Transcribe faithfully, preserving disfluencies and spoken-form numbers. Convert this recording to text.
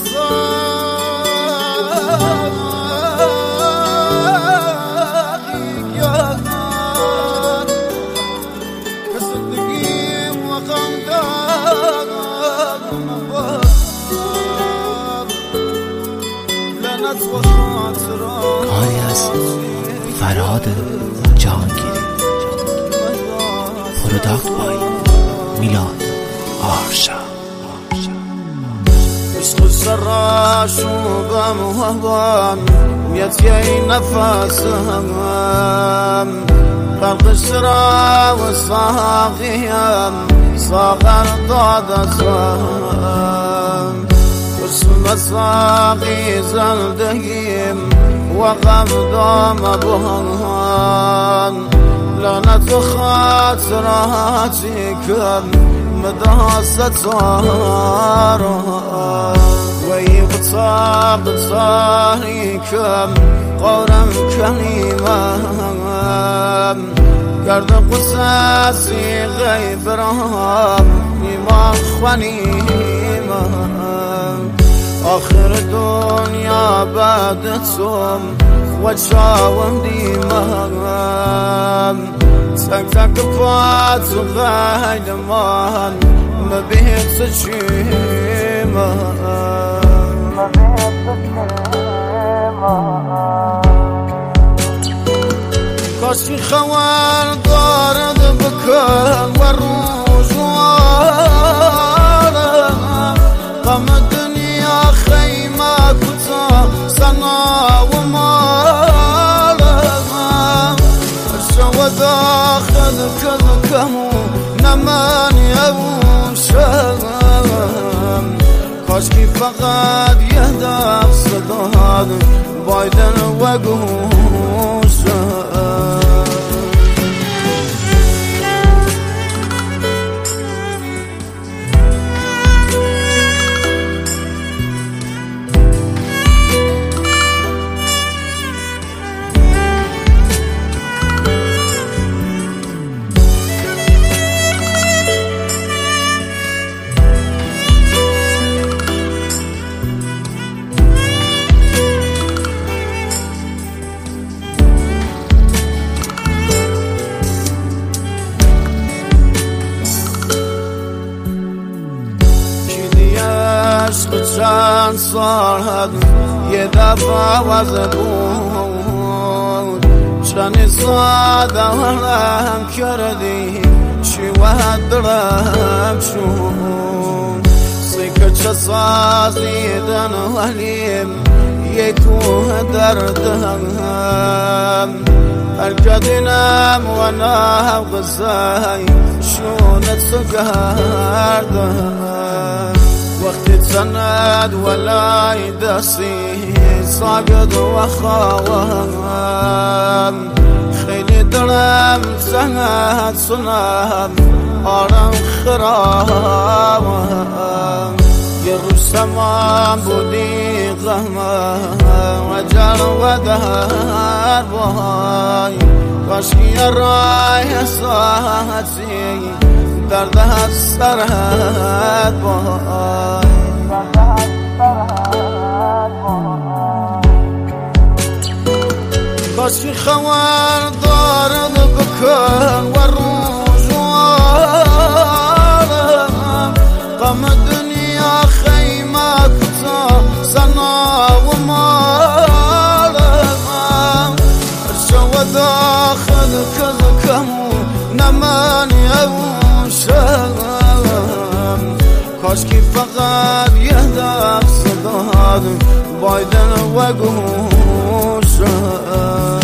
کاری از فرهاد جهانگیری، پروداکت بای میلاد آرشا. عشق سراشوبم و هوام یتی نفسم قلب سرا و ساقیم ساغر داد ازم اسم ساقی زندگیم وقف دام بهان لعنت خاطراتي كم مدرسة صارها ويبصاب صاري كم قرم كلمة قرد قصاصي غيب رام ما خنيمة آخر دنیا بعدتم وجاوم دیمان تک تک پات و غیلمان مبیت سچیمان کاشی خوار دارد بکن و روزوارم قم دنیا خیمه کتا سنا و مالم شو داخل کلکمو نمان یوشم کاشکی فقط یه دست داد بایدن و گوشم. چند سال هد یه دفعه وزه بود چند ساده ورم کردی چی وحد درم شد سکه چه سازیدن ولیم یه کوه دردم هرکدینم و نه قصه شونت سگردم وقتی تسند ولاي دسي صاقد وخاوام خيلي درم سند صنام آرم خراوام يروش سمان بودي غهام وجر ودهر بهاي کاشکی رای ساعتی دردت سرحد بای کاشکی خوار دارد بکن و روزوارم قم دنیا خیمه کتا سنا و مالم شو داخل کذکمو نمان یوشم کاشکی فقط یه دست داد بایدن و گوشم.